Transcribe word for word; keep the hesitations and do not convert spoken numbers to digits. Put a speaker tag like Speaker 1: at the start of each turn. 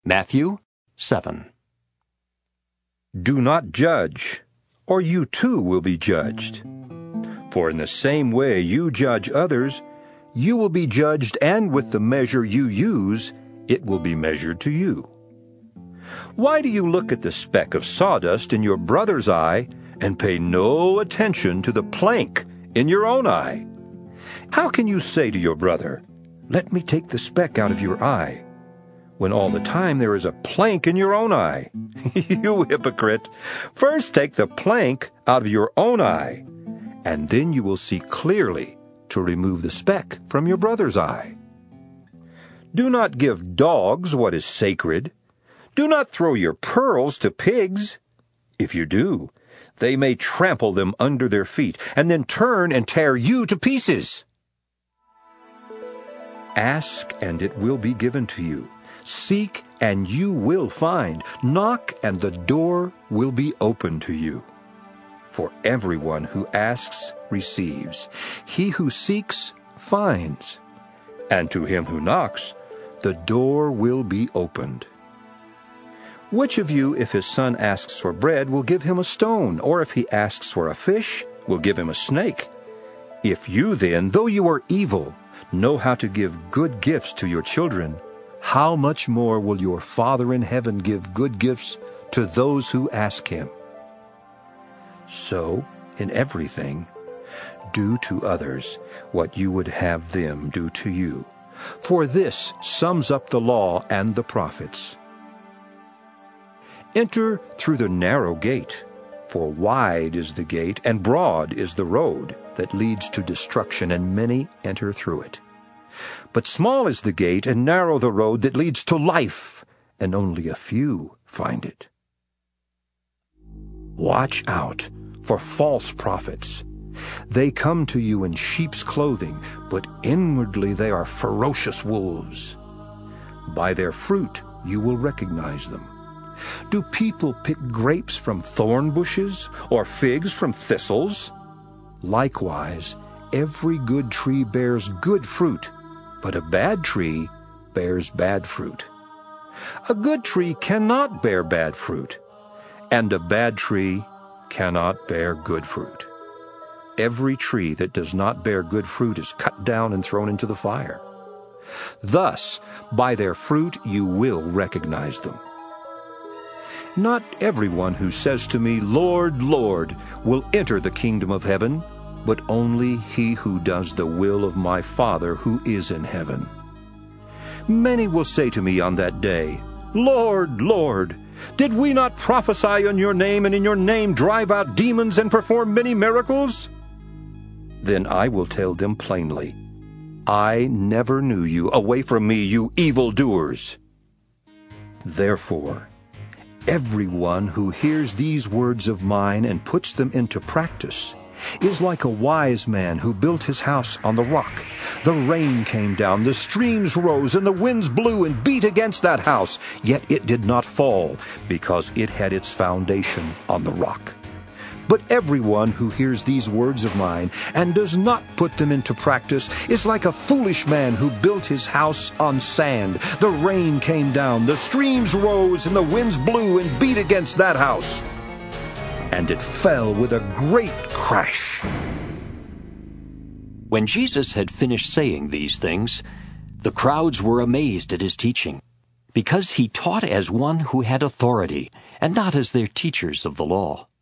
Speaker 1: Matthew seven.
Speaker 2: Do not judge, or you too will be judged. For in the same way you judge others, you will be judged, and with the measure you use, it will be measured to you. Why do you look at the speck of sawdust in your brother's eye and pay no attention to the plank in your own eye? How can you say to your brother, "Let me take the speck out of your eye," when all the time there is a plank in your own eye? You hypocrite! First take the plank out of your own eye, and then you will see clearly to remove the speck from your brother's eye. Do not give dogs what is sacred. Do not throw your pearls to pigs. If you do, they may trample them under their feet, and then turn and tear you to pieces. Ask, and it will be given to you. Seek, and you will find. Knock, and the door will be open to you. For everyone who asks receives. He who seeks finds. And to him who knocks, the door will be opened. Which of you, if his son asks for bread, will give him a stone? Or if he asks for a fish, will give him a snake? If you then, though you are evil, know how to give good gifts to your children, how much more will your Father in heaven give good gifts to those who ask him? So, in everything, do to others what you would have them do to you. For this sums up the law and the prophets. Enter through the narrow gate, for wide is the gate, and broad is the road that leads to destruction, and many enter through it. But small is the gate, and narrow the road that leads to life, and only a few find it. Watch out for false prophets. They come to you in sheep's clothing, but inwardly they are ferocious wolves. By their fruit you will recognize them. Do people pick grapes from thorn bushes, or figs from thistles? Likewise, every good tree bears good fruit, but a bad tree bears bad fruit. A good tree cannot bear bad fruit, and a bad tree cannot bear good fruit. Every tree that does not bear good fruit is cut down and thrown into the fire. Thus, by their fruit you will recognize them. Not everyone who says to me, "Lord, Lord," will enter the kingdom of heaven, but only he who does the will of my Father who is in heaven. Many will say to me on that day, "Lord, Lord, did we not prophesy in your name, and in your name drive out demons and perform many miracles?" Then I will tell them plainly, "I never knew you. Away from me, you evildoers." Therefore, everyone who hears these words of mine and puts them into practice is like a wise man who built his house on the rock. The rain came down, the streams rose, and the winds blew and beat against that house, yet it did not fall, because it had its foundation on the rock. But everyone who hears these words of mine and does not put them into practice is like a foolish man who built his house on sand. The rain came down, the streams rose, and the winds blew and beat against that house, and it fell with a great crash.
Speaker 1: When Jesus had finished saying these things, the crowds were amazed at his teaching, because he taught as one who had authority, and not as their teachers of the law.